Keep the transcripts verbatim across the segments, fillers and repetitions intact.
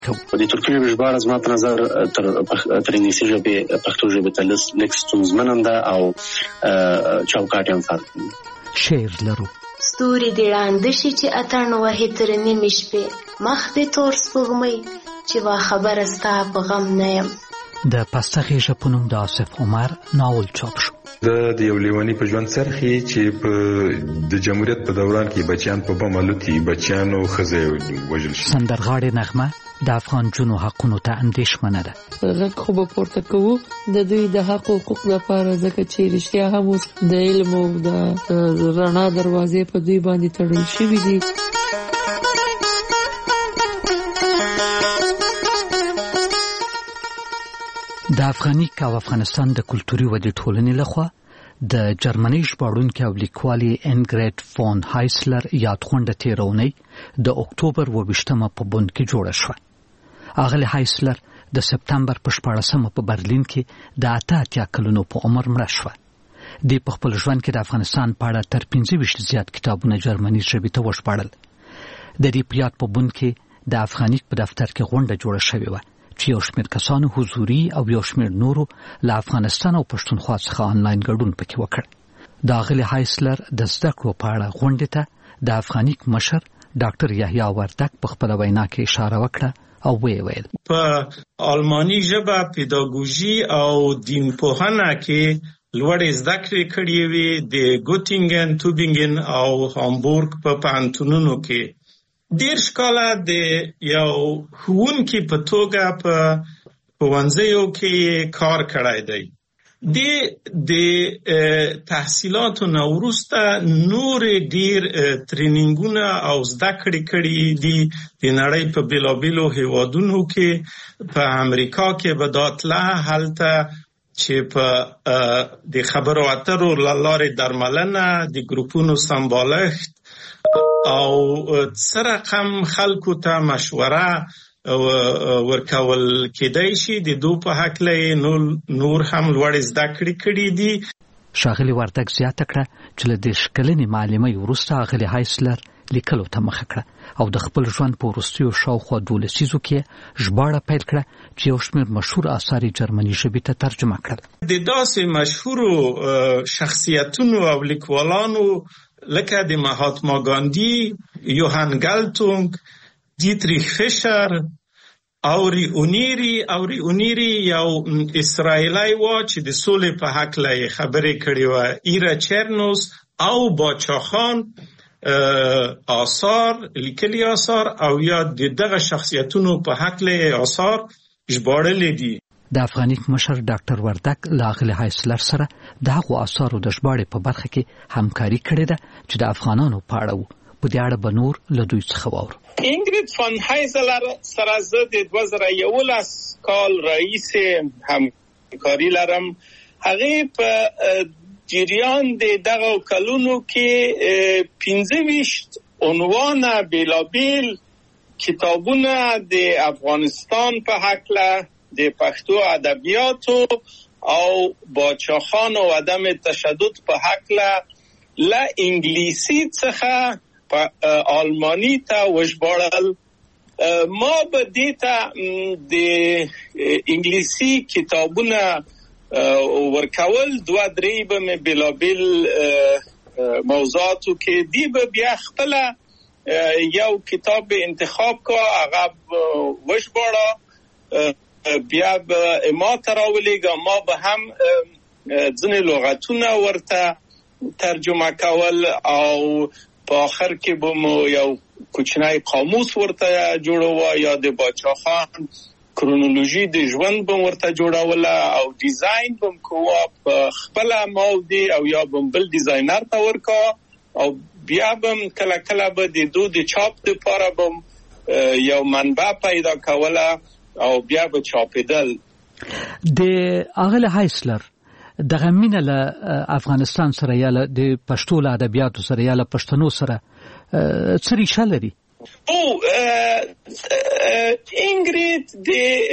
کوو. د ترکي ژبې ژباړه زما په نظر تر تر انګلیسي ژبې پښتو ژبې ته لږ ستونزمنه ده او چوکاټ یې هم فرق کوي. شعر لرو. ستوري دې ړانده شي چې اتڼ وهي تر نیمې شپې، مخ دې تور سپوږمۍ چې وا خبره ستا په غم نه یم. د پسته غېږه په نوم د آصف عمر ناول چاپ شو. د یو لیونی په ژوند څرخي چې په د جمهوریت په دوران کې بچیان په بم الوتي، بچیانو ښځې وژل شي. سندرغاړې نغمه د افغان جنو حقونو ته اندېښمنه ده. غږ خو به پورته کوو د دوی د حق او حقوق لپاره، ځکه چې رښتیا هم اوس د علم او د رڼا دروازې په دوی باندې تړل شوي دي. د افغانیک او افغانستان د کلتوري ودې ټولنې لخوا د جرمني ژباړونکي او لیکوالې انګریډ فون هایسلر یادغونډه تېره اونۍ د اکتوبر اووه ویشتمه په بون کې جوړه شوه. اغلې هایسلر د سپتمبر په شپاړسمه په برلین کې د اته اتیا کلونو په عمر مړه شوه. دوی په خپل ژوند کې د افغانستان په اړه تر پنځه ویشت زیات کتابونه جرمني ژبې ته وژباړل. د دې په یاد په بون کې د افغانیک په دفتر کې غونډه جوړه شوې وه چې یو شمېر کسانو حضوري او یو شمېر نورو له افغانستان او پښتونخوا څخه آنلاین ګډون پکې وکړ. د اغلې هایسلر د زده کړو په اړه غونډې ته د افغانیک مشر ډاکټر یحیی وردک په خپله وینا کې اشاره وکړه او ویې ویل: په آلماني ژبه، پیداګوژي او دین پوهنه کې لوړې زده کړې کړې وې د ګوتینګن، توبینګن او هامبورګ په پوهنتونونو کې. دېرش کاله د یو ښوونکي په توګه په ښوونځیو کې کار کړی دی. د تحصیلاتو نه وروسته نور ډیر ټرینینګونه او زده کړې کړي دي د نړۍ په بېلابېلو هیوادونو کې. په امریکا کې به دا تله هلته چې په د خبرو اترو له لارې درملنه، د ګروپونو سمبالښت او څه رقم خلکو ته مشوره ورکول کېدای شي. د دو په هکله نور هم لوړې زده کړې کړي دي. ښاغلي وردک زیاته کړه چې له دېرش کلنې معلمۍ وروسته اغلې هایسلر لیکلو ته مخه کړه او د خپل ژوند په وروستیو شاوخوا دوه لسیزو کې ژباړه پیل کړه چې یو شمېر مشهور آثار یې جرمني ژبې ته ترجمه کړل. د داسې مشهورو شخصیتونو او لیکوالانو لکه د مهاتما ګاندي، یوهان ګلټونګ، دیتریخ فیشر او ریونیری او ریونیری یو اسرائیلی و چې د سولې په هکله خبرې کړې وه. ایره چرنوس او باچا خان آثار لیکلي آثار او یا د دغه شخصیتونو په هکله آثار ژباړلې دي. د افغانیک مشر ډاکټر وردک له اغلې هایسلر سره د هغو آثارو د ژباړې په برخه کې همکاري کړې ده چې د افغانانو په اړه وو. په دې اړه به نور له دوی څخه واورو. انګریډ فون هایسلر سره زه د دوه زره یولس کال راهیسې همکاري لرم. هغې په جریان د دغه کلونو کې پنځه ویشت عنوانه بېلابېل کتابونه د افغانستان په هکله، د پښتو ادبیاتو او باچاخان او عدم تشدد په هکله له انګلیسي څخه په آلماني ته وژباړل. ما به دې ته د انګلیسي کتابونه ورکول، دوه درې به مې بېلابېل موضوعاتو کې دی به بیا خپله یو کتاب انتخاب کا، هغه وژباړه، بیا به ما ته راولېږه. ما به هم ځینې لغتونه ورته ترجمه کول او په آخر کې به مو یو کوچنی قاموس ورته جوړوه، یا د باچا خان کرونولوژي د ژوند به ورته جوړوله او ډیزاین به م کوه په خپله ماودي او یا به بل ډیزاینر ته ورکا او بیا به کله کله به د دو د چاپ دپاره به یو منبع پیدا کوله او بیا به چاپېدل. د اغلې هایسلر دغه مینه له افغانستان سره یا له د پښتو له ادبیاتو سره یا له پښتنو سره څه ریشه لري؟ او انګریډ د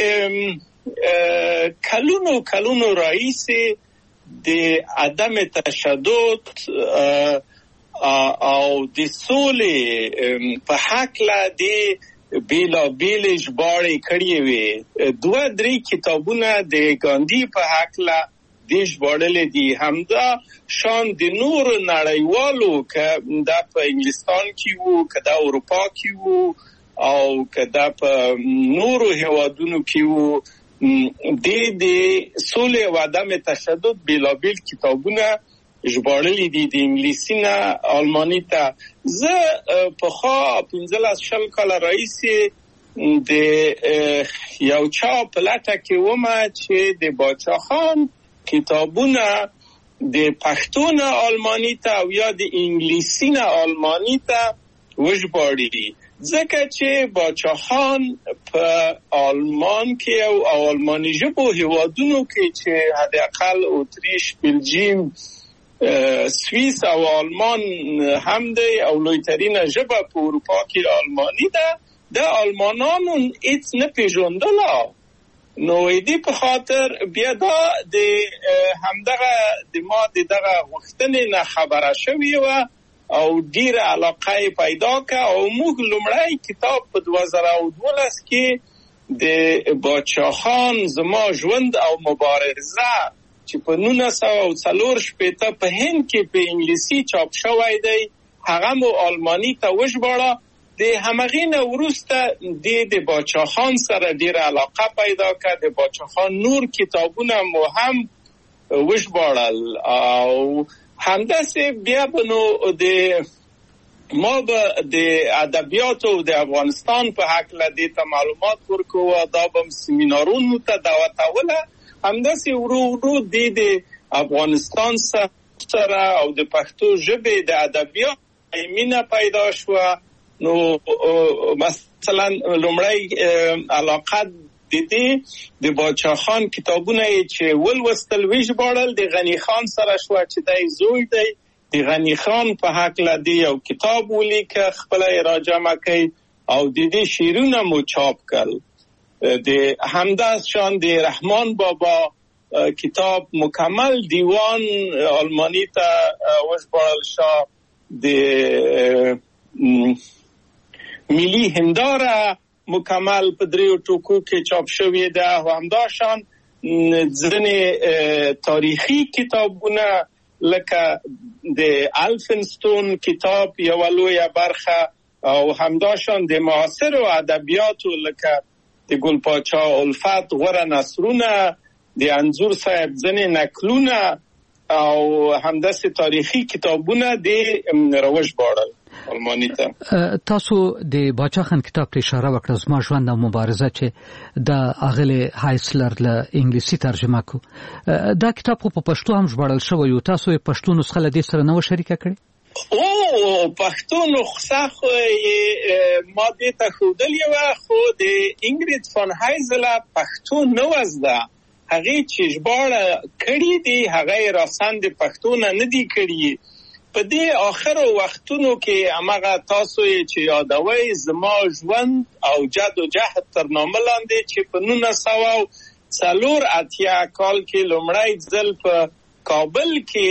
کلونو کلونو راهیسې د عدم تشدد او د سولې په هکله د بیلا بیل ژباړې کړې وې. دوه درې کتابونه د ګاندي په هکله دې ژباړلې دي. همدا شان د نورو نړیوالو که دا په انګلستان کې وو، که دا اروپا کې وو، او که دا په نورو هیوادونو کې وو، د د سولې او عدم تشدد بیلابیل کتابونه ژباړلي دي د انګلیسي نه آلماني ته. زه پخوا پنځلس شل کاله راهیسې د یو چا په لټه کې ومه چې د باچا خان کتابونه د پښتو نه آلماني ته او یا د انګلیسي نه آلماني ته وژباړي، ځکه چې باچا خان په آلمان کې او آلماني ژبو هیوادونو کې چې حداقل اتریش، بلجیم، سوئیس او آلمان هم دی او لویترینه ژبه په اروپا کې آلماني ده، د آلمانانو هیڅ نه پیژندله. نو دې په خاطر بیا دا د همدغه د ما د دغه غوښتنې نه خبره شوې وه او ډیره علاقه پیدا که او موږ لومړی کتاب په دوه زره او دولس کې د باچا خان زما ژوند او مبارزه چې په نولس سوه او څلور شپېته په هند کې په انګلیسي چاپ شوی دی، هغه مو آلماني ته وژباړه. د همغې نه وروسته د باچا خان سره ډیره علاقه پیدا که. د باچا خان نور کتابونه مو هم وژباړل او همداسې بیا به نو د ما به د ادبیاتو د افغانستان په هکله دې ته معلومات ورکوه، دا به سیمینارونو ته دعوتوله. همداسې ورو ورو دې د افغانستان سره او د پښتو ژبې د ادبیات مینه پیدا شوه. نو مثلا لومړی علاقه د دې د باچا خان کتابونه چې ولوستل وژباړل د غنی خان سره شوه چې دی زوی دی. د غنی خان په هکله دی یو کتاب ولیکه، خپله یې راجمع کړي او د دې شعرونه مو چاپ کړل. د همداس شان د رحمان بابا کتاب مکمل دیوان آلمانی ته وژباړل شو. د ملی هنداره مکمل په دریو ټوکو کې چاپ شوې ده. او همداشان ځینې تاریخي کتابونه لکه د الفنستون کتاب یوه لویه برخه او همداشان د معاصرو ادبیاتو لکه د ګل پاچا الفت غوره نثرونه، د انځور صاحب ځینې نکلونه او همداسې تاریخي کتابونه د راوژباړل آلماني ته. تاسو د باچا خان کتاب ته اشاره وکړه، زما ژوند او مبارزه چې د اغلی هایسلر له انګلیسي ترجمه کو. دا کتاب خو په پښتو هم ژباړل شوی او تاسو یې پښتو نسخه له دې سره نه و شریکه کړې؟ او پښتو نسخه خو ما دې ته ښودلې وه، خو د انګرید فان هایزله پښتو نه وه زده. هغې چې ژباړه کړي دي هغه یې راسن د پښتو نه نه دي کړي. په دې آخرو وختونو کې هماغه تاسو یې چې یادوئ زما ژوند او جد و جهد تر نامه لاندې چې په نولس سوه او څلور اتیا کال کې لومړی ځل په کابل کې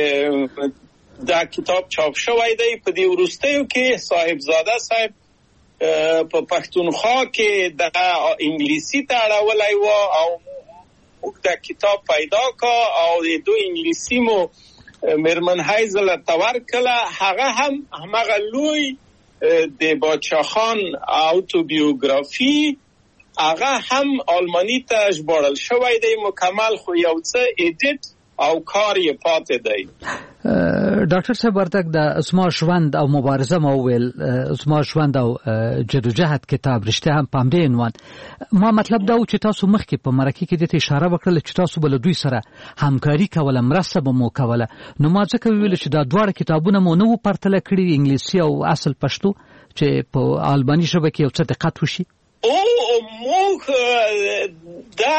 دا کتاب چاپ شوی دی. په دې وروستیو کې صاحبزاده صاحب په پښتونخوا کې د انګلیسي ته اړولی و او موږ دا کتاب پیدا کا او د دو انګلیسي مو میرمن هایزل تور کله. هغه هم همغه لوی د باچا خان اوتوبیوګرافي هغه هم آلمانی ته ژباړل شوی دی مکمل، خو یو څه ایډیټ او کار یې پاتې دی. ډاکټر صاحب ورته د زما ژوند او مبارزه مو ویل، زما ژوند او جدوجهد کتاب رښتیا هم په همدې عنوان. ما مطلب دا و چې تاسو مخکې په مرکه کې دې اشاره وکړه چې تاسو بل دوی سره همکاري کوله، مرسته به مو کوله. نو ما ځکه ویل چې دا دواړه کتابونه مو نه و پرتله کړي، انګلیسي او اصل پښتو، چې په آلماني ژبه کې یو څه دقت وشي. او موږ دا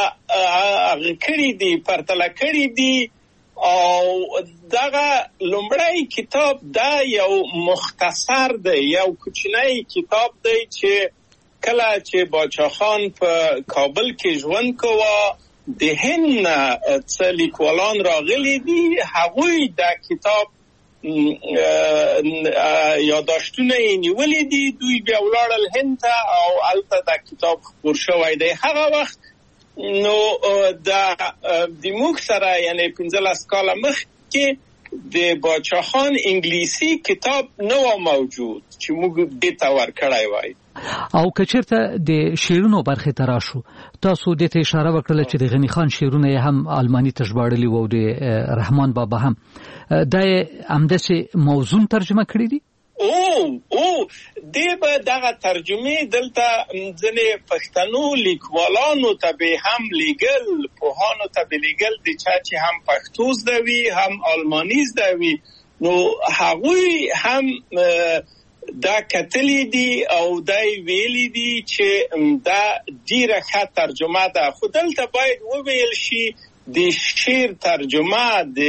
کړي دي، پرتله کړي دي. او دغه لومړی کتاب دا یو مختصر دی، یو کوچنی کتاب دی چې کله چې باچا خان په کابل کې ژوند کوه د هند څه لیکوالان راغلي دي، هغوی دا کتاب یاداشتونه یې نیولې دي. دوی بیا ولاړل هند ته او هلته دا کتاب خپور شوی دی. هغه وخت نو دا د موږ سره یعنی پنځلس کاله مخکې د باچا خان انګلیسي کتاب نه و موجود چې موږ دې ته ورکړی وای. او کچرته د شعرونو برخه ته راشو، تاسو دې ته اشاره وکړه چې د غنی خان شعرونه هم آلماني ته ژباړلي وو، د رحمان بابا هم دا همداسې موزون ترجمه کړی دي. او او دې به دغه ترجمه دلته ځنې پښتنو لیکوالانو ته به هم لیګل، پوهانو ته به لیګل دي چې هم پښتو زده وي هم آلماني زده وي. نو هغوی هم دا کتلی دي او دا ویلي دي چې دا ډیره ښه ترجمه ده. خو دلته باید وویل شي د شعر ترجمه د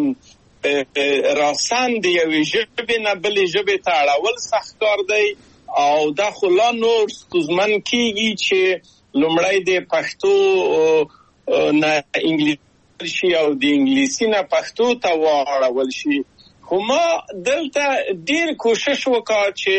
راسن د یوې ژبې نه بلې ژبې ته اړول سخت کار دی او دا خو لا نور ستونزمن کېږي چې لومړی د پښتو نه انګلیسي شي او د انګلیسي نه پښتو ته واړول شي. خو ما دلته ډیر کوشش وکړ چې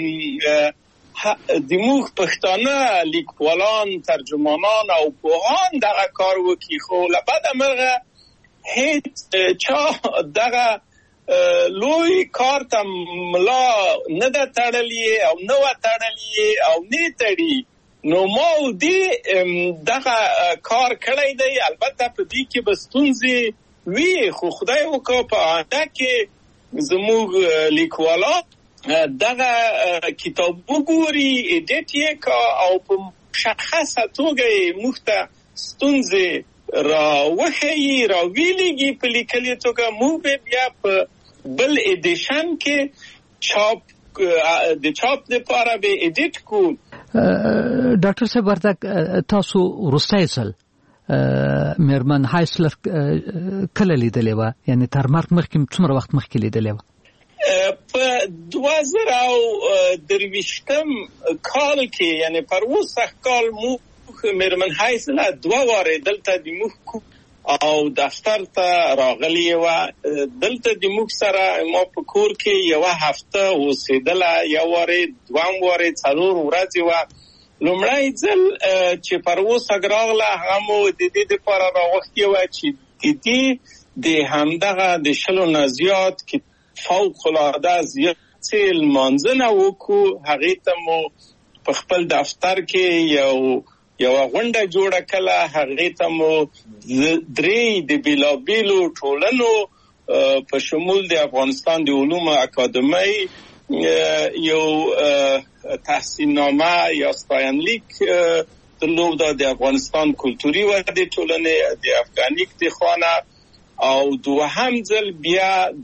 د موږ پښتانه لیکوالان، ترجمانان او پوهان دغه کار وکړي. خو له بده مرغه هیڅ چا دغه لوی کار ته ملا نه ده تړلې او نه و تړلې او نه تړي. نو ما دې دغه کار کړی دی. البته په دې کې به ستونزې وي، خو خدای وکړه په آینده کې زموږ لیکوالان دغه کتاب وګوري، ایډیټ یې کا او په مشخصه توګه موږ ته ستونزې را وښیي، را ویلېږي په لیکلې توګه. موږ به بیا په بل ایډیشن کې چاپ د چاپ لپاره به ایډیټ کو. ډاکټر صاحب ورته تاسو وروستی ځل میرمن هایسلر کله لیدلې وه؟ یعنی تر مرګ مخکې څومره وخت مخکې لیدلې وه؟ په دوه زره او درویشتم کال کې یعنی پر اوسه کال مو میرمن هایسلر دوه واره دلته د موږ او دفتر ته راغلی و. دلته د موږ سره ما په کور کې یو هفته اوسېدله، یو واره، دوام واره، څلور ورځې و. لومړی ځل چې پر اوسه راغله هغه مو د دې دپاره راغوښتې وه چې د دې د همدغه د شلو نه زیات کې فوق العاده زیات لمانځنه وکړو. هغې ته مو په خپل دفتر کې یو یو غونډه جوړه کړه. هغې ته مو درې د بېلابېلو ټولنو په شمول د افغانستان د علومو اکاډمۍ یو تحسیننامه یا ستاینلیک درلود د افغانستان کلتوري ودې ټولنې د افغانیک د خانه. او دوهم ځل بیا د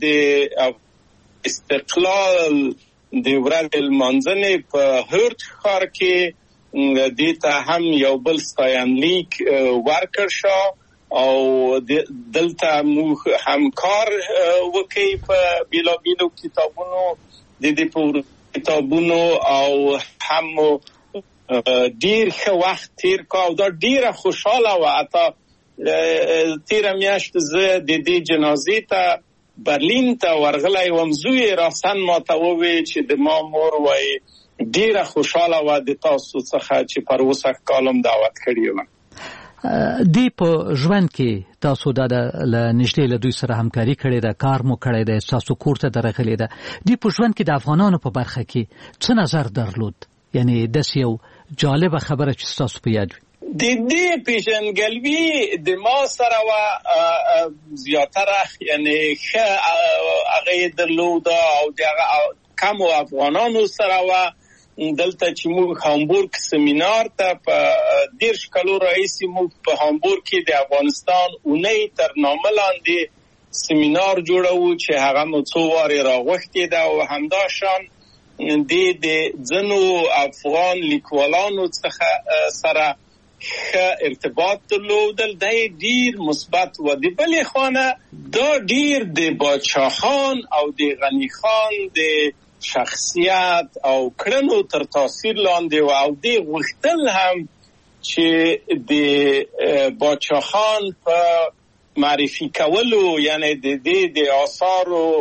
استقلال د ورځې لمانځنې په هرت ښار کې دې ته هم یو بل ستاینلیک ورکړ شو او دلته موږ همکار وکړي په بېلابېلو کتابونو د دې په کتابونو او هم ډیر ښه وخت تیر کا او دا ډیره خوشاله وه. حتی تیره میاشت زه د دې جنازې ته برلین ته ورغلی وم. زوی راسن ماته وویل چې د ما مور وایي ډیره خوشاله وه د تاسو څخه چې پر اوسه کالم دعوت کړی وم. دی په ژوند کې تاسو دا د نږدې له دوی سره همکاري کړې ده، کار مو کړی دی، تاسو کور ته درغلې ده. دی په ژوند کې د افغانانو په برخه کې څه نظر درلود؟ یعنی داسې یو جالبه خبره چې تاسو په یاد وي. د دې پیژندګلوي د ما سره وه زیاتره یعنی ښه هغې درلوده او د هغه کمو افغانانو سره وه. دلته چې موږ هامبورګ سیمینار ته په دېرش کلو راهیسې موږ په هامبورګ کې د افغانستان اونۍ تر نامه لاندې سیمینار جوړوو چې هغه مو څو وارې راغوښتې ده او همداشان دې د ځینو افغان لیکوالانو څخه سره ښه ارتباط درلودل. دا ډیر مثبت و. د بلې خانه دا ډیر د باچا خان او د غنی خان د شخصیت او کړنو تر تاثیر لاندې و او دې غوښتل هم چې د باچا خان په معرفي کولو یعنی د دې د آثارو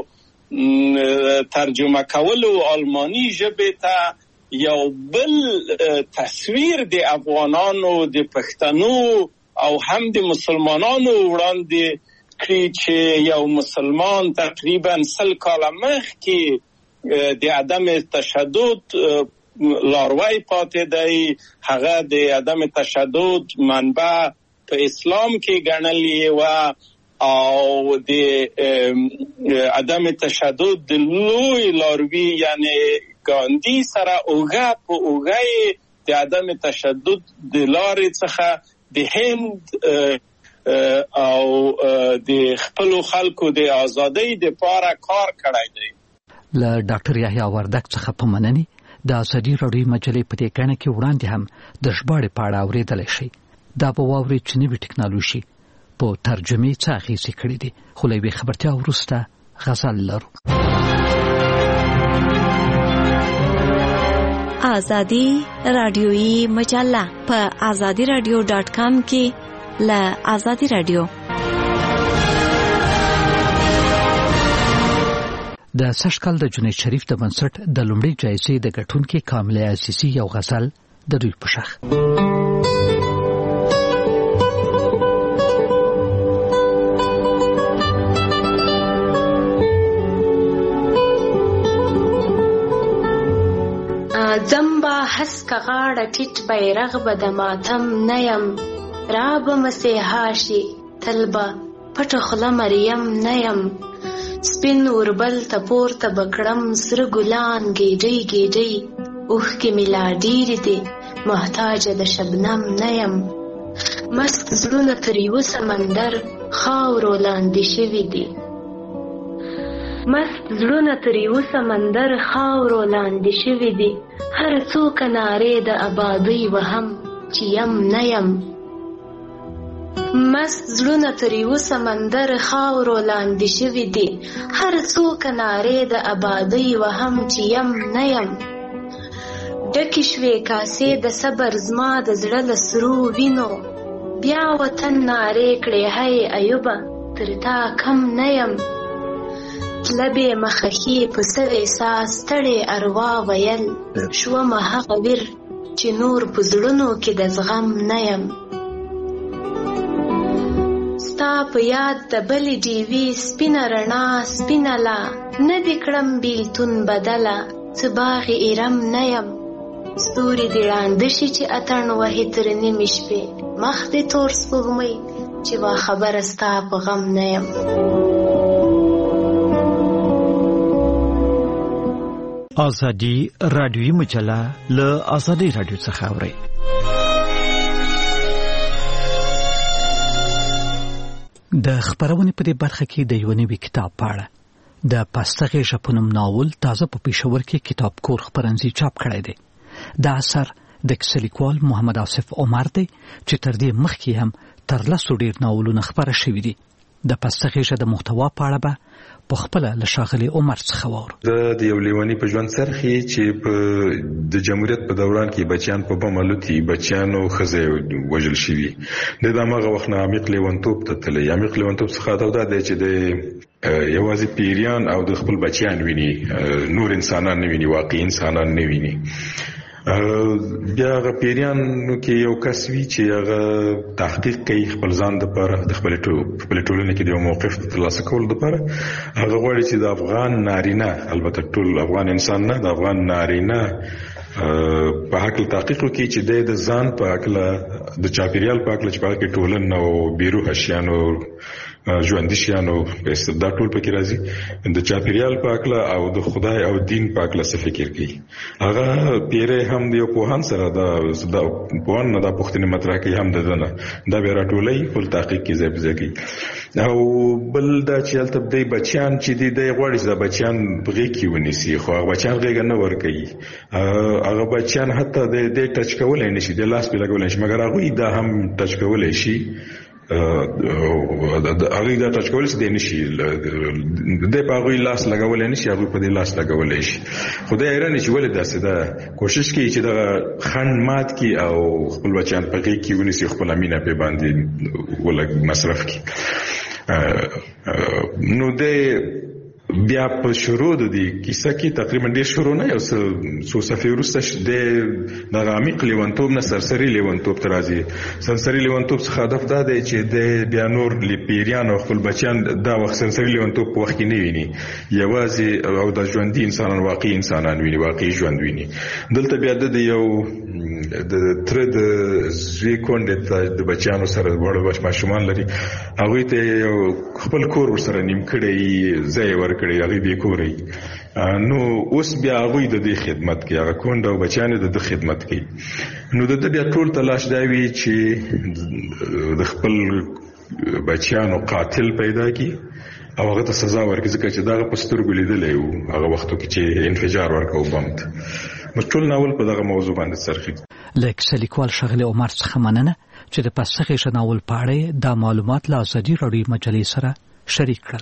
ترجمه کولو آلمانی ژبې ته یو بل تصویر د افغانانو د پښتنو او هم د مسلمانانو وړاندې کړي چې یو مسلمان تقریبا سل کاله مخکې د عدم تشدد لاروی پاتې دی، هغه د عدم تشدد منبع په اسلام کې ګڼلې و او د عدم تشدد د لوی لاروی یعنی ګاندی سره اوږه په اوږه د عدم تشدد د لارې څخه د هند او د خپل خلکو د ازادۍ لپاره کار کړی دی. له ډاکټر یحیی وردک څخه په مننې د ازادي راډیو مجلې په دې کڼه کې وړاندې هم د ژباړې په اړه اورېدلی شئ. دا به واورئ چې نوې ټکنالوژي په ترجمې څه اغېزې کړې دي. خو له یوې خبرتیا وروسته غزل لرو. آزادی رادیویی مجله په آزادی رادیو ډاټ کام کې له آزادی رادیو. د سږ کال د جنید شریف د بنسټ د لومړۍ جایزې د ګټونکي کامله عزیزي یو غزل د دوی په شاخ. زمبا حسک غاړه ټیټ بیرغ به د ماتم نیم، را به مسیحا شي تل به پټه خوله مریم نیم، سپین اوربل ته پورته به کړم سره ګلان ګیډۍ ګیډۍ، اوښکې مې لا ډېرې دي محتاجه د شبنم نیم، مست زړونه تر یوه سمندر خاورو لاندې شوي دي، مست زړونه تر یوه سمندر خاورو لاندې شوي دي، هر څو کنارې د آبادۍ وهم چې یم نه یم، مست زړونه تر یوه سمندر خاورو لاندې شوي دي، هر څو کنارې د آبادۍ وهم چې یم نه یم، ډکې شوې کاسې د صبر زما د زړه له سرو وینو، بیا وطن نارې کړې هی ایوبه تر تا کم نه یم، لبې مخخي په سر احساس ستړې اروا ویل، شومه هغه ویر چې نور په زړونو کې د زغم نه یم، ستا په یاد د بلې ډیوې سپینه رڼا سپینه لا، نه دې کړم بیلتون بدله څه باغ ایرم نه یم، ستوري دې ړانده شي چې اتڼ وهي تر نیمې شپې، مخ دې تور سپوږمۍ چې وا خبره ستا په غم نه یم. آزادی رادیویی مجله له آزادی رادیو څخه اورئ. د خبرونې په دې برخه کې د یو نوي کتاب په اړه د پاستغې ژبنوم ناول تازه په پېښور کې کتاب کور خپرنځي چاپ کړی دی. دا اثر د کیسه لیکوال محمد آصف عمر دی چې تر دې مخکې هم تر لسو ډېر ناولونه خپاره شوي دي. د پاستغې ژبه د محتوا په اړه به په خپل له ښاغلي عمر څخه واورو. د یو لیونی په ژوند سرخي چې په د جمهوریت په دوران کې بچیان په بم الوتي، بچیانو ښځې وژل شوي، د دغه وخت نه عمیق لیونتوب ته تللی. عمیق لیونتوب څخه دا دی چې د یوازې پیریان او د خپل بچیان ویني، نور انسانان نه ویني، واقعي انسانان نه ویني. بیا هغه پیریانو کې یو کس وي چې هغه تحقیق کوي خپل ځان دپاره، د خپل ټولنې کې د یو موقف د ترلاسه کولو دپاره. هغه غواړي چې د افغان نارینه، البته ټول افغان انسان نه، د افغان نارینه په حق تحقیق وکړي چې د ځان په حق د چاپیریال په حق چې په حق ټولنه او بیروح شیانو ژوندي شیانو دا ټول پکې راځي، د چاپیریال په حق او د خدای او دین په حق څه فکر کوي. هغه پیره هم د یو پوهان سره د پوهان نه د پوښتنې مطرح کوي، هم دنه دا به راټولوي، خپل تحقیق کې ځای په ځای کوي. او بل دا چې هلته د بچیان چې دی د غواړي چې د بچیان غېږ کې ونیسي، خو هغه بچیان غېږ نه ورکوي. هغه بچیان حتی د ټچ کولی نه شي، د لاس پې لګولی شي، مګر هغوی دا هم ټچ کولی شي، هغوی دا ټچ کولی شي، دی نه شي، دی په هغوی لاس لګولی نه شي، هغوی په دې لاس لګولی شي. خو دی حیران چې ولې داسې ده، کوشش کوي چې دغه خنډ مات کړي او خپل بچیان په غېږ کې ونیسي، خپله مینه پې باندې مصرف کړي. نو دی بیا په شروع د دې کیسه کې تقریبا ډېر شروع نه یو څو صفحې وروسته د د عمیق لیونتوب نه سرسري لیونتوب ته راځي. سرسري لیونتوب څخه هدف دا دی چې د بیا نور پیریان او خپل بچیان دا وخت سرسري لیونتوب په وخت کې نه ویني، یوازې او د ژوندي انسانان واقعي انسانان ویني، واقعي ژوند ویني. دلته بیا د یو د تر د زوی کونډې د بچیانو سره وړ بچ ماشومان لري، هغوی ته خپل کور ورسره نیم کړی ځای ورکړی، هغوی بې کورې. نو اوس بیا هغوی د دې خدمت کوي، هغه کونډه او بچیان د ده خدمت کوي. نو د ده بیا ټول تلاش دا وي چې د خپل بچیانو قاتل پیدا کړي او هغه ته سزا ورکړي، ځکه چې دغه په سترګو لیدلی و هغه وختو کې چې انفجار ورکړ بم ته. نو ټول ناول په دغه موضوع باندې څرخي. له کیسه لیکوال ښاغلي عمر څخه مننه چې د پسخې ناول په اړه دا معلومات له ازادي راډیو مجلې سره شریک کړل.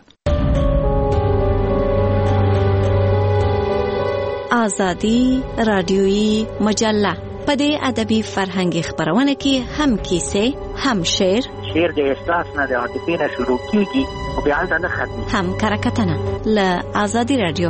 ازادي راډیويي مجله په دې ادبي فرهنګي خبرونه کې هم کیسې، هم شعر، شعر د احساس نه د عاطفې نه شروع کیږي او بیا هلته نه ختمي، هم کرکټنه له ازادي راډیو.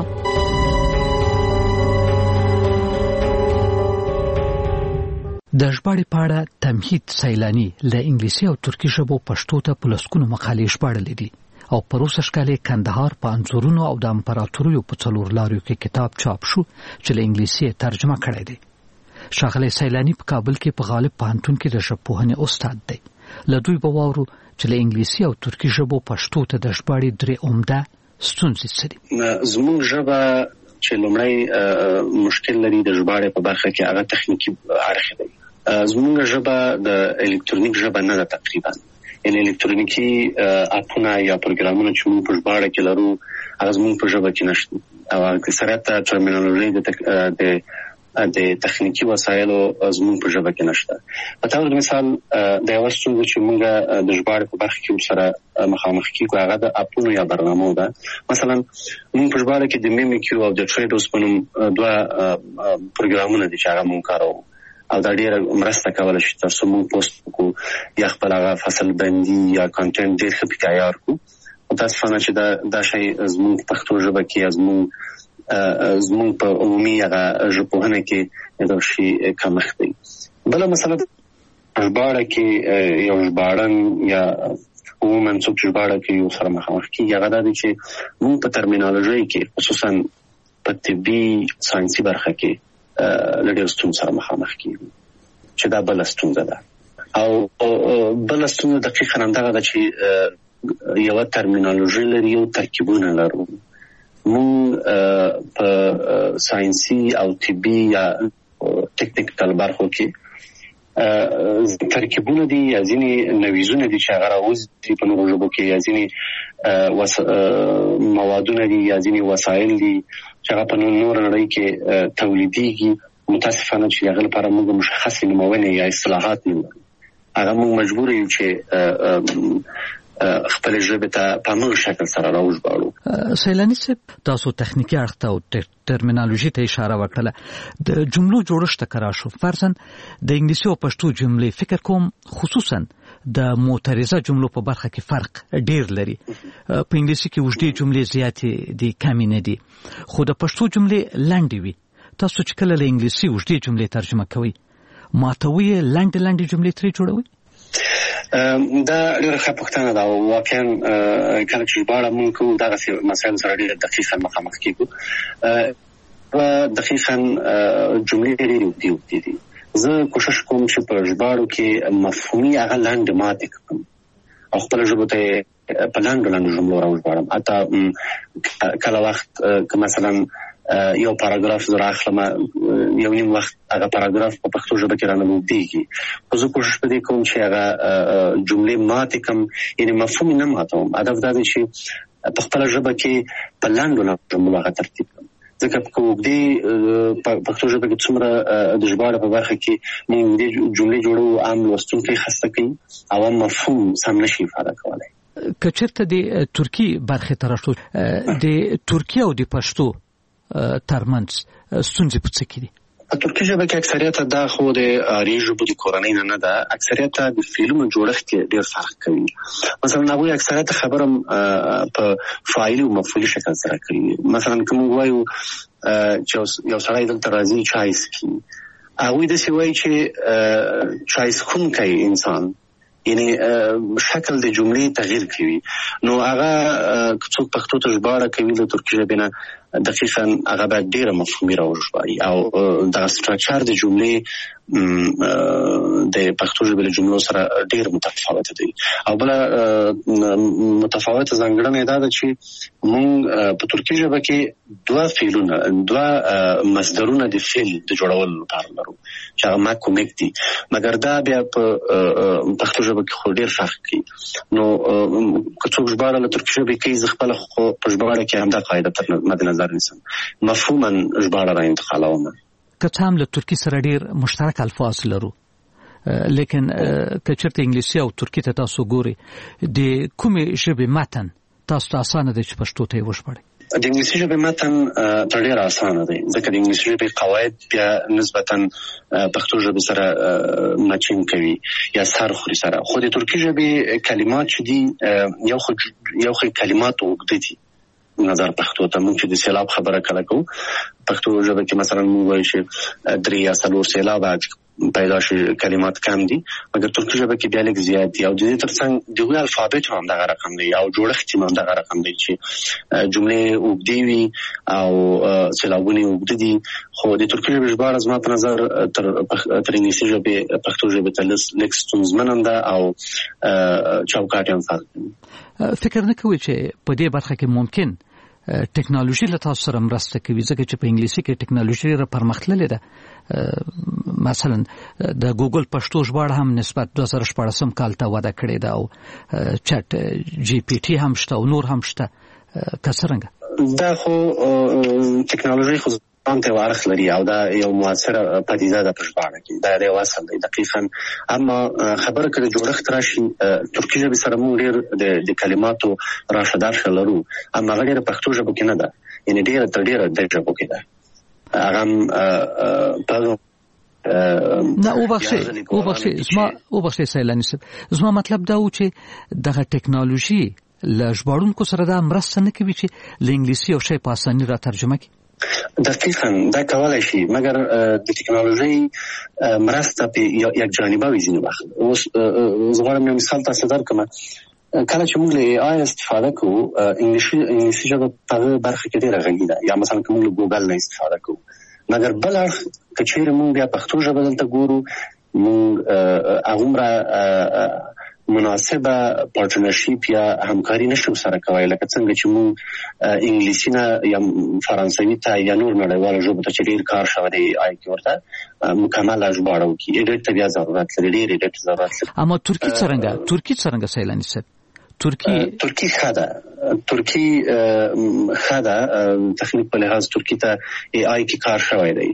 د ژباړې په اړه تمهید سیلانی له انګلیسي او ترکي ژبو پښتو ته په لسګونو مقالې ژباړلې دي او په روسه شکل کندهار په انځورونو او د امپراتوریو په څلور لاریو کې کتاب چاپ شو چې له انګلیسي ترجمه کړی دی. ښاغلی سیلانی په کابل کې په غالب پوهنتون کې د ژبپوهنې استاد دی. له دوی به واورو چې له انګلیسي او ترکي ژبو پښتو ته د ژباړې درې عمده ستونزې څه دي. زموږ ژبه چې لومړی مشکل لري د ژباړې په برخه کې هغه تخنیکي اړخ دی. زموږ ژبه د الکترونیک ژبه نه ده تقریبا، یعنی الکترونیکی اپونه یا پروګرامونه چې موږ په ژباړه کې لرو هغه زموږ په ژبه کې نشته، او اکثریت ټرمینالوژي د د تخنیکی وسایلو زموږ په ژبه کې نشته. په تاسو مثال د یو څه چې موږ د ژباړې په برخه کې سره مخامخ کیږو هغه د اپونو یا برنامو ده. مثلا موږ په ژباړه کې د میمیکیو او د ټریډوس په نوم دوه پروګرامونه دي چې هغه موږ کاروو او دا ډیره مرسته کوله چې تاسو موږ پوسټ وکړو یا خپل هغه فصل بندي یا کانټینټ ډیر ښه تیار کړو. متاسفانه چې دا دا شی زموږ پښتو ژبه کې زموږ زموږ په عمومي هغه ژبپوهنه کې دا شی کمښت دی. بله مسله ژباړه کې یو ژباړن یا عموما څوک ژباړه کې یو سره مخامخ کېږي هغه دا دی چې موږ په ترمینالوژي کې خصوصا په طبي ساینسي برخه کې لږ ستونزې سره مخامخ کیږي چې دا بل ستونزه ده. او بل ستونزه دقیقاً همدغه ده چې یو ترمینالوژي لري او ترکیبونه لرو. موږ په ساینسي او طبي یا ټیکنیکل برخو کې ترکیبونه دي یا ځینې نویزونه دي چې هغه راوځي په نورو ژبو کې، یا ځینې موادونه دي یا ځینې وسایل دي چې هغه په نور نړۍ کې تولیدېږي. متاسفانه چې هغه لپاره موږ مشخصې نومونې یا اصطلاحات نه لرو. هغه موږ مجبور یو چې خپل ژبه ته په نوې شکل سره راوژباړو. سیلانی صاحب تاسو تخنیکی اړخ ته او ټرمینالوژي ته اشاره وکړه. د جملو جوړښت ته کرا شو. فرضاً د انګلیسي او پښتو جملې فکر کوم خصوصاً د معترضه جملو په برخه کې فرق ډیر لري. په انګلیسي کې اوږدې جملې زیاتې دي کمې نه دي، خو د پښتو جملې لنډې وي. تاسو چې کله له انګلیسي اوږدې جملې ترجمه کوئ ماتوي لنډې لنډې جملې ترې جوړوئ؟ دا ډېره ښه پوښتنه ده او واقعا کله چې ژباړه موږ کوو دغسې مسایلو سره ډېره دقیقا مخامخ کېږو. دقیقا جملې ډېرې اوږدې اوږدې دي. زه کوشش کوم چې په ژباړو کې مفهومي هغه لنډې ماتې کړم او خپله ژبو ته په لنډو لنډو جملو راوژباړم. حتی کله وخت که مثلا یو پاراګراف زه راخلم یو نیم وخت هغه پاراګراف په پښتو ژبه کې رانه اوږدېږي، خو زه کوشش په دې کوم چې هغه جملې ماتې کړم، یعنې مفهوم یې نه ماتوم. هدف دا دی چې په خپله ژبه کې په لنډو لنډو جملو هغه ترتیب کړم. ځکه په اوږدې پښتو ژبه کې څومره د ژباړې په برخه کې موږ اوږدې جملې جوړو عام لوستونکی خسته کوي او عام مفهوم سم نشي افاده کولی. که چېرته د ترکي برخې ته راشو، د ترکي او د پښتو ترمنځ ستونزې په څه کې دي؟ په ترکي ژبه کې اکثریت دا خو د آري ژبو د کورنۍ نه نه ده، اکثریت د فعلونو جوړښت کې ډېر فرق کوي. مثلا هغوی اکثریت خبره په فاعلي او مفعولي شکل سره کوي. مثلا کوم وایو چې یو سړی دلته راځي چای څښي، هغوی داسې وایي چې چای څښونکی انسان، یعنی شکل د جملې تغییر کوي. نو هغه که څوک پښتو ته ژباړه کوي د ترکي ژبې نه، دقیقاً هغه باید ډېره مفهومي راوژباړي او دغه سټرکچر د جملې د پښتو ژبې له جملو سره ډېر متفاوت دی. او بله متفاوته ځانګړنه دا ده چې موږ په ترکي ژبه کې دوه فعلونه، دوه مصدرونه د فعل د جوړولو لپاره لرو چې هغه مک او مک دي، مګر دا بیا په پښتو ژبه کې خو ډېر فرق کوي. نو که څوک ژباړه له ترکي ژبې کوي، زه خپله خو په ژباړه کې همدا قاعده تر مد نظر نیسم، مفهوما ژباړه را انتقالوم. که څه هم له ترکي سره ډېر مشترک الفاظ لرو، لیکن که چېرته انګلیسي او ترکي ته تاسو ګورئ، د کومې ژبې متن تاسو ته اسانه دی چې پښتو ته یې وژباړئ؟ د انګلیسي ژبې متن تر ډېره اسانه دی، ځکه د انګلیسي ژبې قواعد بیا نسبتا پښتو ژبې سره مچین کوي یا سر خوري سره. خو د ترکي ژبې کلمات چې دي یو خو یو خو کلمات اوږده دي نظر پښتو ته. موږ چې د سیلاب خبره کله کوو پښتو ژبه کې، مثلا موږ وایو چې درې یا څلور سیلاب پیدا شي، کلمات کم دي، مګر ترکي ژبه کې بیا لږ زیات دي. او د دې ترڅنګ د هغوی الفابet هم دغه رقم دی او جوړښت هم دغه رقم دی چې جملې اوږدې وي او سیلابونه اوږده دي. خو د ترکي ژبې ژباړه زما په نظر تر تر انګلیسي ژبې پښتو ژبې ته لږ ستونزمنه ده او چوکاټ هم فرق کوي. فکر نه کوئ چې په دې برخه کې ممکن ټیکنالوژي له تاسو سره مرسته کوي؟ ځکه چې په انګلیسي کې ټیکنالوژي ډېره پرمختللې ده. مثلا د ګوګل پښتو ژباړه هم نسبت دوه زره شپاړسم کال ته وده کړې ده او چټ جی پی ټي هم شته او نور هم شته. که څرنګه دا خو ټیکنالوژي خو ځان ته اړخ لري او دا یو موثره پدیده ده په ژباړه کې، دا یو اصل دی دقیقاً. اما خبره که د جوړښت راشي، ترکي ژبې سره موږ ډېر د کلماتو راشه درشه لرو، اما هغه ډېره پښتو ژبو کې نه ده، یعنې ډېره تر ډېره د ژبو کې ده. هغه هم په نه وبخښئ وبخښئ زما وبخښئ سیلاني صاحب، زما مطلب دا و چې دغه ټیکنالوژي له ژباړونکو سره دا مرسته نه کوي چې له انګلیسي یو شی په اساني را ترجمه کړي؟ دقیقاً دا کولای شي، مګر د ټیکنالوژي مرسته په یک جانبه وي ځینې وخت. اوس زه غواړم یو مثال تاسو درکړم. کله چې موږ له ای آی استفاده کوو، انګلیسي انګلیسي ژبه په هغه برخه کې ډېره غږي ده، یا مثلا که موږ له ګوګل نه استفاده کوو. مګر بل اړخ که چېرې موږ بیا پښتو ژبه دلته ګورو، موږ هغومره مناسبه پارټنرشیپ یا همکاري نشو سره کولی لکه څنګه چې موږ انګلیسي نه یا فرانسوي ته یا نور نړیوالو ژبو ته چې ډېر کار شوی دی آی کې ورته مکمله ژباړه وکړي، ایډیټ ته بیا ضرورت لري، ډېر ایډیټ ضرورت لري. اما ترکي څرنګه ترکي څرنګه سیلاني صاحب؟ ترکي ترکي ښه ده، ترکي ښه ده، تخنیک په لحاظ ترکي ته ای آی کې کار شوی دی.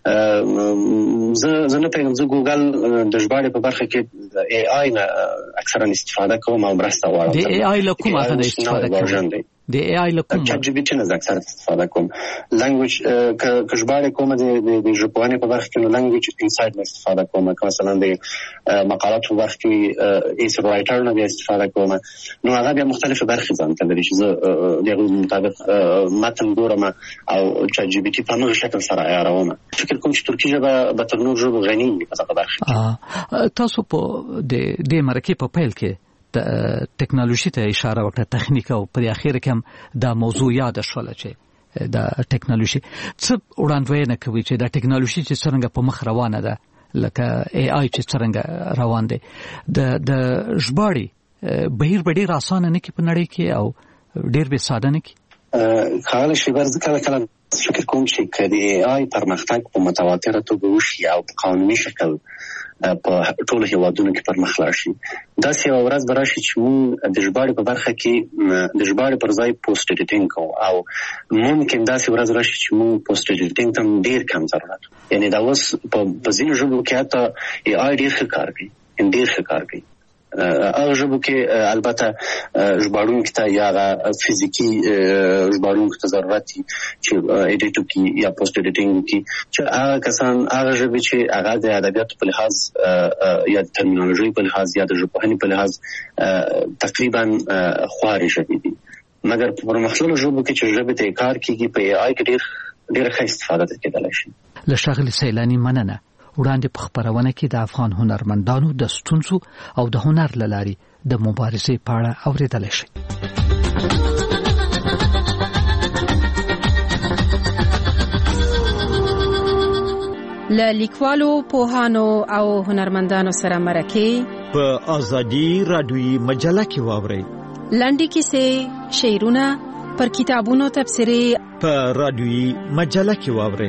زه زه نه پوهېږم، زه ګوګل د ژباړې په برخه کې ای آی نه اکثرا استفاده کوم او مرسته غواړم. د ای آی له کومه څه استفاده کوئ؟ د ای آی له کومه؟ چټ جی پی ټي نه اکثر استفاده کوم. لنګویج که ژباړې کوم د ژبپوهنې په برخه کې، نو لنګویج انسایډ نه استفاده کوم. که مثلا د مقالاتو په برخه کې ایسر رایټر نه بیا استفاده کوم، نو هغه بیا مختلفې برخې ځان ته لري چې زه د هغوی مطابق متن ګورم او چټ جی پی ټي په همغه شکل سره عیاروم. فکر کوم چې ترکي ژبه به تر نورو ژبو غني وي په دغه برخه کې. تاسو په دې مرکې په پیل کې ټیکنالوژي ته اشاره وکړه، تخنیک، او په اخر کې هم دا موضوع یاد شوله چې دا ټیکنالوژي څه وړاندوینه کوي چې دا ټیکنالوژي چې څرنګه په مخ روانه ده، لکه ای آی چې څرنګه روان دی، د د ژباړې بهیر به ډېر اسانه نه کړي په نړۍ کې او ډېر به ساده نه کړي؟ ښاغلی شیبر، زه کله کله فکر کوم چې که د ای آی پرمختګ په متواتره توګه وشي او په قانوني شکل په ټولو هیوادونو کې پرمخ لاړ شي، داسې یوه ورځ به راشي چې موږ د ژباړې په برخه کې د ژباړې پر ځای پوسټ ایډیټینګ کوو، او ممکن داسې ورځ راشي چې موږ پوسټ ایډیټینګ ته ډېر کم ضرورت، یعنې دا اوس په ځینو ژبو کې حتی ای آی ډېر ښه کار کوي، ډېر ښه کار کوي. هغه ژبو کې البته ژباړونکو ته یا فزیکی ژباړونکو ته ضرورت چې ایډیټ وکړي یا پوسټ ایډیټینګ وکړي چې هغه کسان هغه ژبې چې هغه د ادبیاتو په لحاظ یا د ترمینولوژي په لحاظ یا د ژبپوهنې په لحاظ تقریبا خوارې ژبې دي. مګر په پرمختللو ژبو کې چې ژبې ته کار کیږي په ای آی کې ډېر ډېر ښه استفاده کېدلی شي. له ښاغلي سیلاني مننه. وړاندې په خبرونه کې د افغان هنرمندانو د ستونزو او د هنر له لارې د مبارزې په اړه اورېدلی شي. له لیکوالو، پوهانو او هنرمندانو سره مرکې په ازادي رادیوي مجله کې واورئ. لنډې کیسې، شعرونه، پر کتابونو تبصرې په رادیوي مجله کې واورئ.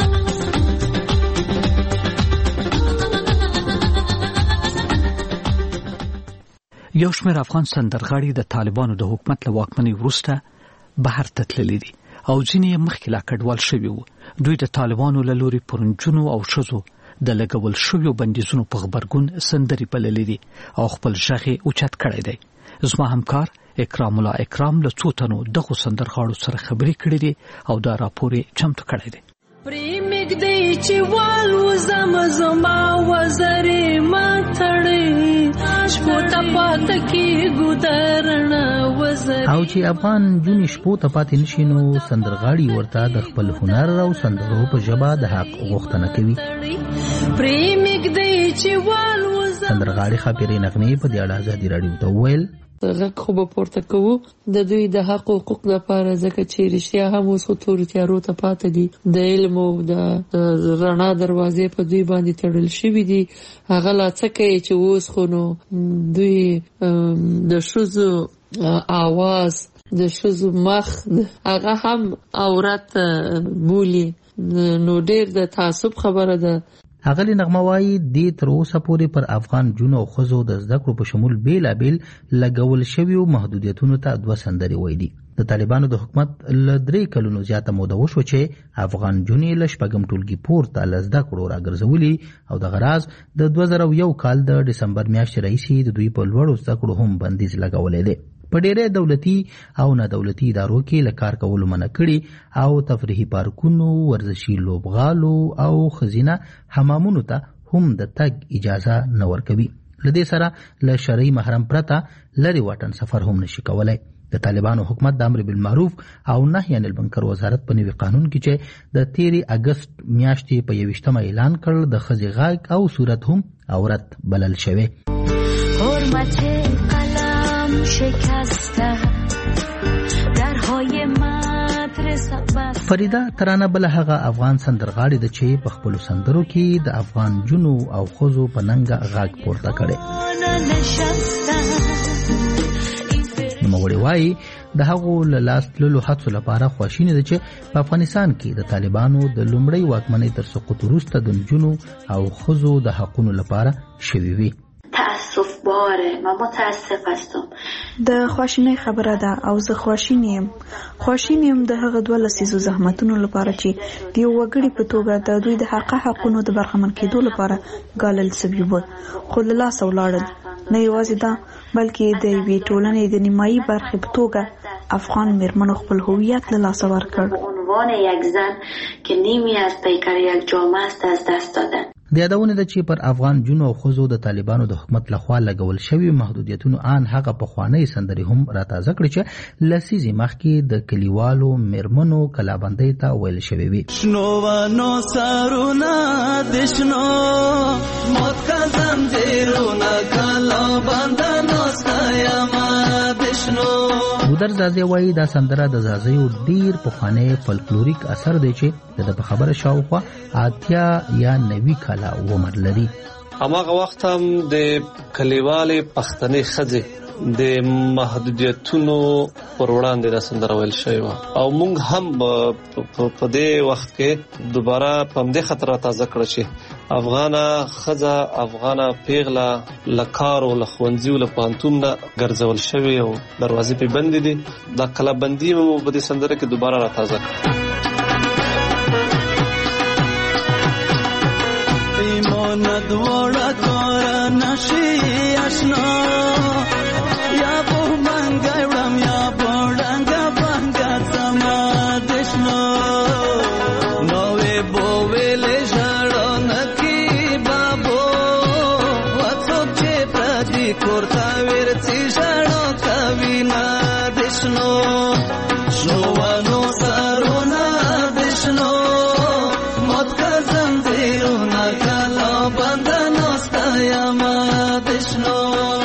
یو شمېر افغان سندرغاړي د طالبانو د حکومت له واکمنۍ وروسته بهر ته تللي دي او ځینې یې مخکې لا کډوال شوي وو. دوی د طالبانو له لوري پر نجونو او ښځو د لګول شویو بندیزونو په غبرګون سندرې بللې دي او خپل غږ یې اوچت کړی دی. زما همکار اکرام الله اکرام له څو تنو دغو سندرغاړو سره خبرې کړې دي او دا راپور یې چمتو کړی دی. پرېمږدې چې والوزم زما وزرې ماتړې شپو ته پاته کېږو درنه وزرې. او چې افغان جونې شپو ته پاتې نشي نو سندرغاړي ورته د خپل هنر او سندرو په ژبه د حق غوښتنه کوي. پرېمږدې چې والوزم سندرغاړي خاپیرې نغمې په دې اړه ازادي راډیو ته وویل غږ خو به پورته کوو د دوی د حق او حقوق لپاره، ځکه چې رښتیا هم اوس خو تورو تیارو ته پاتې دي. د علم او د رڼا دروازې په دوی باندې تړل شوي دي. هغه لا څه کوي چې اوس خو نو دوی د ښځو آواز، د ښځو مخ هغه هم عورت بولي. نو ډېر د تعصب خبره ده. اغلی نغمه وايي د تر اوسه پورې پر افغان جنو او خزو د زده کړو په شمول بیلابیل لګول شویو محدودیتونو ته دوه سندرې وایي دي. د طالبانو د حکومت ل درې کلونو زیاته موده وشو چې افغان جنې له شپږم ټولګي پورته له زده کړو راګرځولي او د غراض د دوه زره یو کال د ډسمبر میاشتې راهیسې د دوی په لوړو زده کړو هم بندیز لګولی دی. په ډېرې دولتي او نه دولتي ادارو کې له کار کولو منع کړي او تفریحي پارکونو، ورزشي لوبغالو او خزینه حمامونو ته هم د تګ اجازه نه ورکوي. له دې سره له شرعي محرم پرته لرې واټن سفر هم نشي کولی. د طالبانو حکومت د امر بالمعروف او نهي عن المنکر وزارت په نوي قانون کې چې د تیرې اګست میاشتې په یویشتمه اعلان کړ د ښځې غږ او صورت هم عورت بلل شوی. حرمت قلم شکسته درهای مدرسه بس. فریده ترانه بل هغه افغان سندرغاړي د چې په خپل سندرو کې د افغان جنو او خزو په ننګه غږ پورته کړي. نوموړي وایي د هغو له لاس تللو هڅو لپاره خواشیني ده چې په افغانستان کې د طالبانو د لومړۍ واکمنۍ تر سقوط وروسته د نجونو او خزو د حقونو لپاره شوي وي. تاسف باره ما متاسف هستم. د خواشینۍ خبره ده او زه خواشین یم. خواشین یم د هغه دوه لسیزو زحمتونو لپاره چې د یو وګړي په توګه د دوی د حق حقونو د برخمن کېدو لپاره ګالل سوي وو، خو له لاسه ولاړل. نه یوازې دا بلکې د یوې ټولنې د نیمایي برخې په توګه افغان میرمنو خپل هویت له لاسه ورکړ. عنوان یک زن که نیمی از پیکر یک جامعه است از دست دادن. د یادونه ده چې پر افغان جنو او خزو د طالبانو د حکومت لخوا لګول شوي محدودیتونو آن هغه پخوانۍ سندرې هم راتازه کړي چې لسیزې مخکې د کلیوالو میرمنو کلابندۍ ته ویل شوي وي. شنو ونو سرونه د شنو موت کا زنجیرونه کلابندانو ستایما د شنو. بودر زازی وایي دا سندره د زازیو ډیر پخوانی فلکلوریک اثر دی چې د په خبره شاوخوا اتیا یا نوي کاله عمر لري. هماغه وخت هم د کلیوالې پښتنې ښځې د محدودیتونو پر وړاندې دا سندره ویل شوې وه او موږ هم په دې وخت کې دوباره په همدې خاطر راتازه کړه چې افغانه ښځه، افغانه پیغله له کارو، له ښوونځیو، له پوهنتون نه ګرځول شوې او دروازې پرې بندې دي. دا کلابندي مو په دې سندره کې دوباره راتازه کړه. ایمان دوړه کار نشي آشنا کوي کورتا ورڅي ژړو کوي نه دشنو شنو وانو سرونه دشنو مت کا زنجیرونه کلا بندنو ستایم دشنو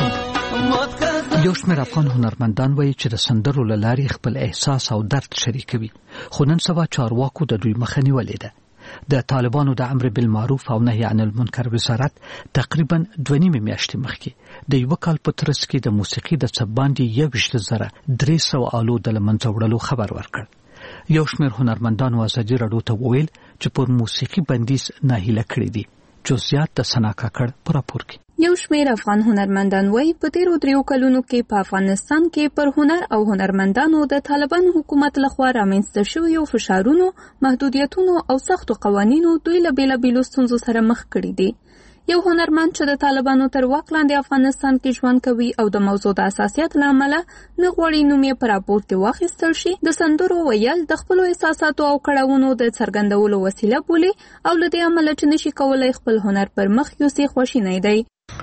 یو شمېر افغان هنرمندان وایي چې د سندرو له لارې خپل احساس او درد شریکوي، خو نن سبا چارواکو د دوی مخه نیولې ده. د طالبانو د امر بالمعروف او نهي عن المنکر وزارت تقریبا دوه نیمې میاشتې مخکې د یو کال په ترڅ کې د موسیقي د څه باندې یوویشت زره درې سوه آلو د له منځه وړلو خبر ورکړ. یو شمېر هنرمندانو ازادي راډیو ته وویل چې پر موسیقي بندیز ناهیله کړي دي. جزئیات د سنا کاکړ په راپور کې. یو شمېر افغان هنرمندان وایي په تیرو دریو کلونو کې په افغانستان کې پر هنر او هنرمندانو د طالبانو حکومت لخوا رامنځته شویو فشارونو، محدودیتونو او سختو قوانینو دوی له بېلابېلو ستونزو سره مخ کړي دي. یو هنرمند چې د طالبانو تر واک لاندې افغانستان کې ژوند کوي او د موضوع د حساسیت له امله نه غواړي نوم یې په راپور کې واخیستل شي، د سندرو ویل د خپلو احساساتو او کړاوونو د څرګندولو وسیله بولي او له دې امله چې نشي کولی خپل هنر پر مخ یوسي خواشینی دی.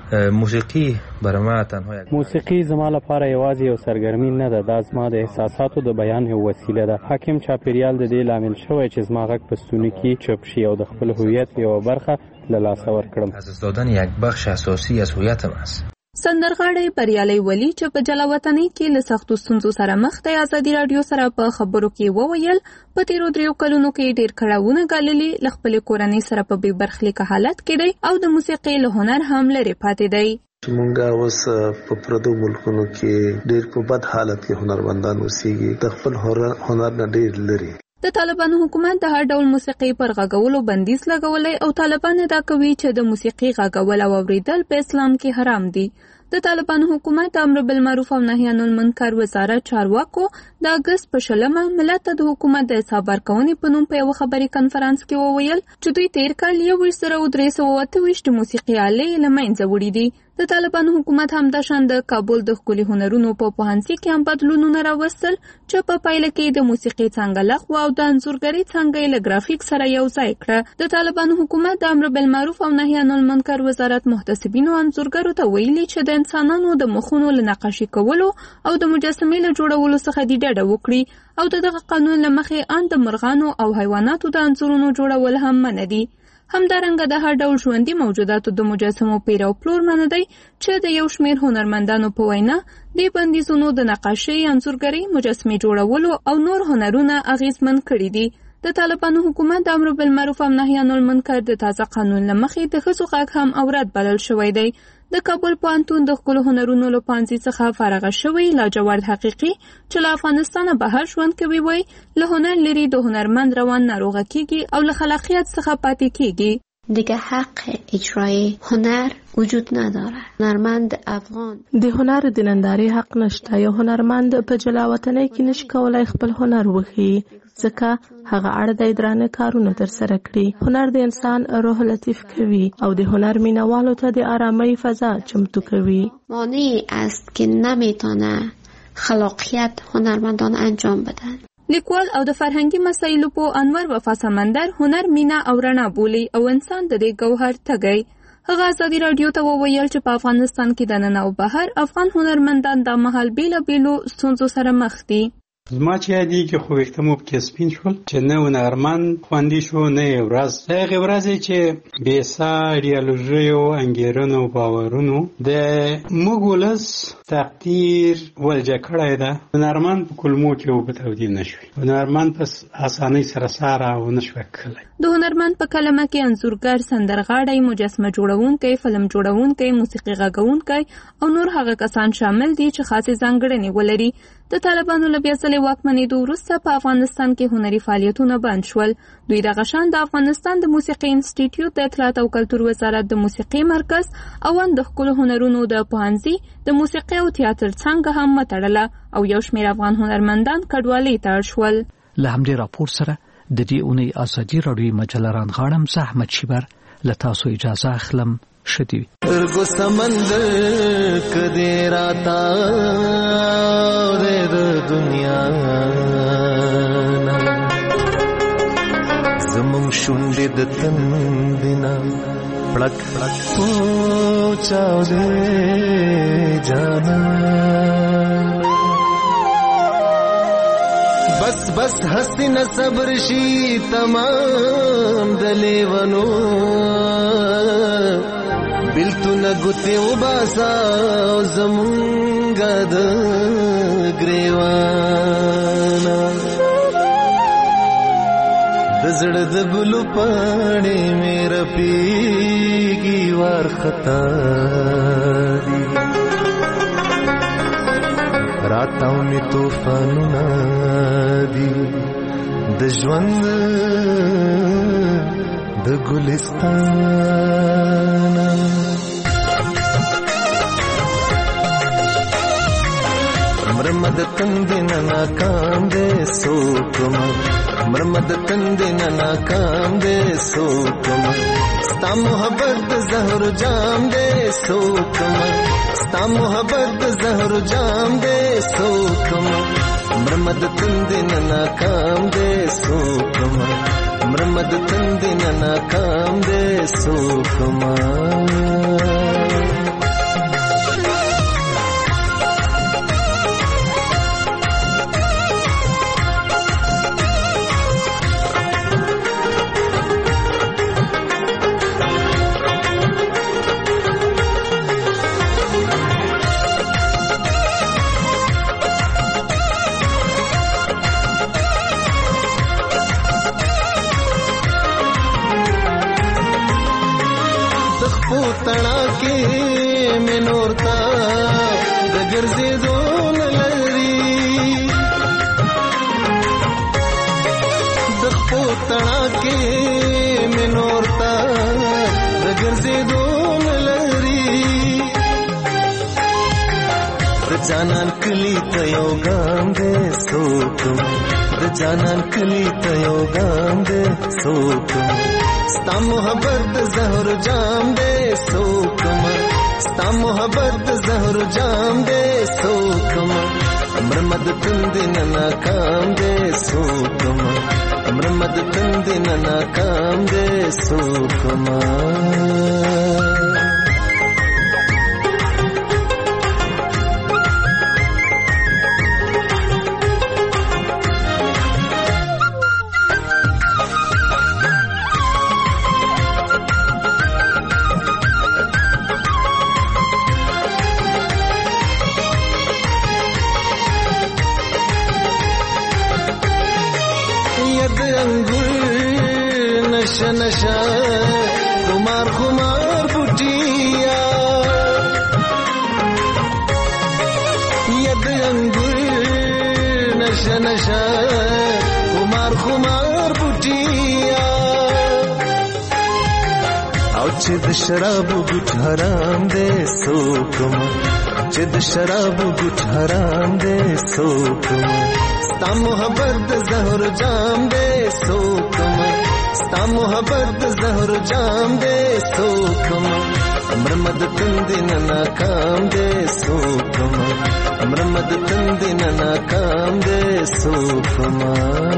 موسیقي برما تنها موسیقي زما لپاره یوازې یو سرګرمي نه ده، دا زما د احساساتو د بیان یو وسیله ده. حاکم چاپیریال د دې لامل شوی چې زما غږ په ستوني کې چپ شي او د خپل هویت یوه برخه له لاسه ورکړم. از دست دادن یک بخش اساسی از هویتم است. سندرغاړی بریالي ولی چې په جلاوطنۍ کې له سختو ستونزو سره مخ دی ازادي راډیو سره په خبرو کې وویل په تیرو دریو کلونو کې ډېر کړاوونه ګاللي، له خپلې کورنۍ سره په بې برخلیکه حالت کې دی او د موسیقۍ له هنر هم لرې پاتې دی. مونږه اوس په پردو ملکونو کې ډېر په بد حالت کې هنرمندان اوسېږي، د خپل هنر نه ډېر لري. د طالبانو حکومت د هر ډول موسیقي پر غږولو بندیز لګولی او طالبان ادعا کوي چې د موسیقي غږول او اوریدل په اسلام کې حرام دي. د طالبانو حکومت د امر بالمعروف او نهي عن المنکر وزارت چارواکو د اګست په شلمه ملت ته د حکومت د حساب ورکونې په نوم په یو خبري کنفرانس کې وویل چې دوی تیر کال یوویشت زره درې سوه اته ویشت موسیقي آلې له منځه وړي دي. د طالبانو حکومت همداشان د کابل د ښکلي هنرونو په پوهنځي کې هم بدلونونه راوستل چې په پایله کې د موسیقي څانګه لغوه او د انځورګرۍ څانګه یې له ګرافیک سره یو ځای کړه. د طالبانو حکومت د امر بالمعروف او نهي عن المنکر وزارت محتسبینو انځورګرو ته ویلي چې د انسانانو د مخونو له نقاشي کولو او د مجسمې له جوړولو څخه دې ډډه وکړي او د دغه قانون له مخې ان د مرغانو او حیواناتو د انځورونو جوړول هم منع دي. همدارنګه د هر ډول ژوندي موجوداتو د مجسمو پیر او پلور منع دی چې د یو شمېر هنرمندانو په وینا دې بندیزونو د نقاشۍ، انځورګرۍ، مجسمې جوړولو او نور هنرونه اغیزمن کړي دي. د طالبانو حکومت د امر بالمعروف او نهي عن المنکر د تازه قانون له مخې د ښځو غږ هم اوراد بلل شوی دی. د کابل پوهنتون د ښکلو هنرونو له پوهنځي څخه فارغه شوی لاجورد حقیقي چې له افغانستانه بهر ژوند کوي وایي له هنر لري د هنرمند روان ناروغه کیږي او له خلاقیت څخه پاتې کیږي. دیگه حق اجرای هنر وجود نداره. هنرمند افغان د هنر د نندارې حق نشته. یو هنرمند په جلاوطنۍ کې نشي کولای خپل هنر وښيي ځکه هغه اړ دی درانه کارونه ترسره کړي. هنر د انسان روح لطیف کوي او د هنر مینوالو ته د آرامۍ فضا چمتو کوي. مانع است که نمیتونه خلاقیت هنرمندان انجام بدن. لیکوال او د فرهنګي مسایلو په انور وفا سمندر هنر مینا او رڼا بولي او انسان د دې ګوهر تګي. هغه ازادي راډیو ته وویل چې په افغانستان کې د نن او بهر افغان هنرمندان د مهال بیلابیلو ستونزو سره مخ دي. زما چې یادېږي خو ویښته مو پکې سپین شول چې نه هنرمند خوندي شو نه یې ورځ د هغې ورځې چې بېسا ایډیالوژیو انګېرنو باورونو د موږ ولس تقدیر ولجه کړی ده. هنرمند په کلمو کې اوبه تودې نه شوي. هنرمند په اسانۍ سره ساره ونه شوه کلی. د هنرمند په کلمه کې انځورګر، سندرغاړی، مجسمه جوړونکی، فلم جوړونکی، موسیقي غږونکی او نور هغه کسان شامل دي چې خاصې ځانګړنې ولري. د طالبانو له بیا ځلې واکمنېدو وروسته په افغانستان کې هنري فعالیتونه بند شول. دوی دغه شان د افغانستان د موسیقي انسټیټیوټ، د اطلاعات او کلتور وزارت د موسیقي مرکز او ان د ښکلو هنرونو د پوهنځي د موسیقي او تیاتر څانګه هم وتړله او یو شمېر افغان هنرمندان کډوالۍ ته اړ شول. له همدې راپور سره د دې اونۍ ازادي راډیو مجله رانغاړم. زه احمد شیبر له تاسو اجازه اخلم. شدی ارگو سمندر کدی راتا دے دنیا زمون شونډې د تندینا پړک پړک پوچاو دې جانا بس بس حسین صبر شي تمام دلیونو بلتو نگوتی و باسا زمونگا د گریوانا دزړ د ګلو پاڼې میرا پیږي وار خطا دي راتاو می طوفانونه دي د ژوند د ګلستان مرمد تندین ناکام دے سوکما مرمد تندین ناکام دے سوکما ستا محبت زہر جام دے سوکما ستا محبت زہر جام دے سوکما مرمد تندین ناکام دے سوکما مرمد تندین ناکام دے سوکما تڑا کے میں نورتا دگر سے دون لری دخپو تڑا کے میں نورتا دگر سے دون لری رجانان کلی تیو گام دے سوکم رجانان کلی تیو گام دے سوکم ستا محبت زہر جام دے سوکما ستا محبت زہر جام دے سوکما مرمد تندین ناکام دے سوکما مرمد تندین ناکام دے سوکما नशा नशा खुमार खुमार बुटिया यद अंगुर नशा नशा खुमार खुमार बुटिया और चिद शराब गुट हराम दे सोकमा चिद शराब गुट हराम दे सोकमा सता मोहब्बत जहर जाम दे सोकमा सता मोहब्बत जहर जाम दे सोकमा मरमद तंदिन नाकाम दे सोकमा मरमद तंदिन नाकाम दे सोकमा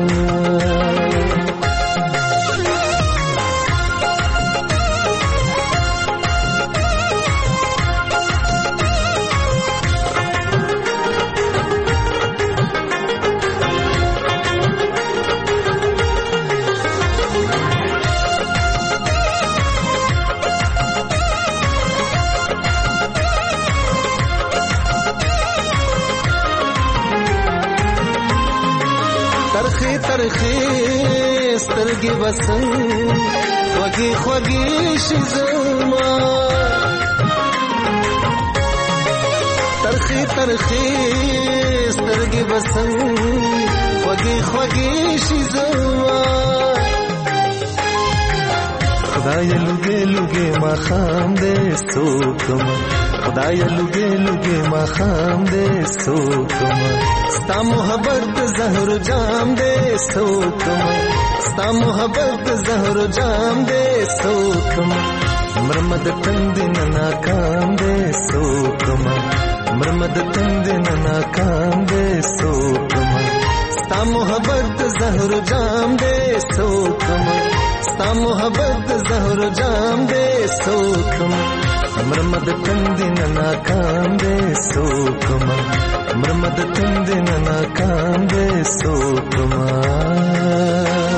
तरखे स्तरगे बसन खोगी खोगी शिजमा तरखे तरखे स्तरगे बसन खोगी खोगी शिजमा खुदाया लुगे लुगे माखाम दे सोकमा खुदाया लुगे लुगे माखाम दे सोकमा सता मोहब्बत जहर जाम दे सोकमा सता मोहब्बत जहर जाम दे सोकमा मरमद तंदिन नाकाम दे सोकमा मरमद तंदिन नाकाम दे सोकमा सता मोहब्बत जहर जाम दे सोकमा सता मोहब्बत जहर जाम दे सोकमा مرمد تندن ناکام دے سوکما مرمد تندن ناکام دے سوکما